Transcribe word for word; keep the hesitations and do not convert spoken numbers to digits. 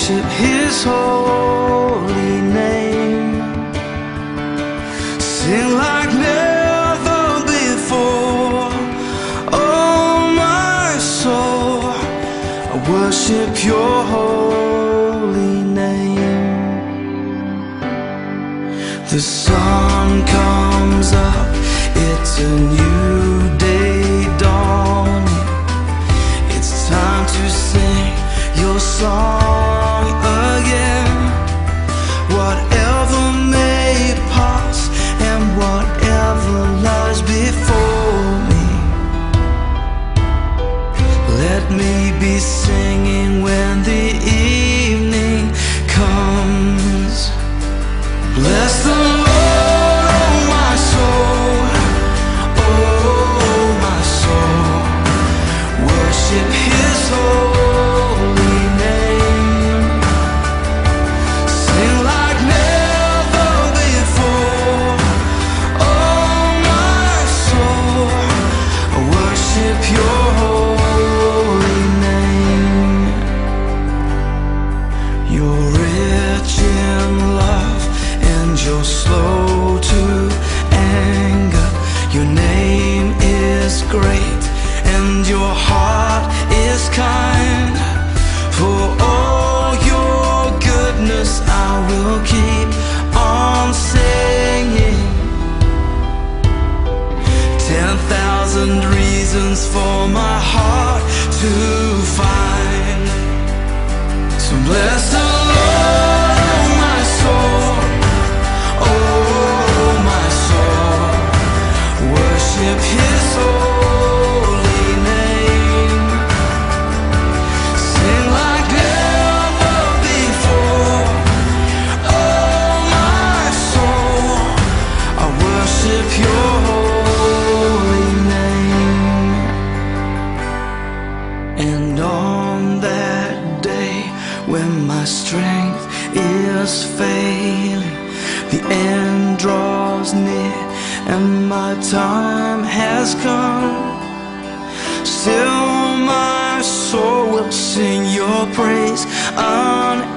worship His holy name. Sing like never before. Oh my soul, I worship your holy name. The sun comes up, it's a new day dawning. It's time to sing your song again. Whatever may pass and whatever lies before me, let me be singing when the evening comes. Bless the Lord, oh my soul, oh my soul, worship His holy name. Sing like never before. Oh my soul, I worship your holy name. You're rich in love and you're slow to anger. Your name is great and your heart is kind. For all your goodness I will keep on singing. Ten thousand reasons for my heart to find. So bless the Lord, oh my soul, oh my soul, worship His holy name. Sing like never before. Oh my soul, I worship your holy name. And on that day when my strength is failing, the end draws near and my time has come, still my soul will sing your praise.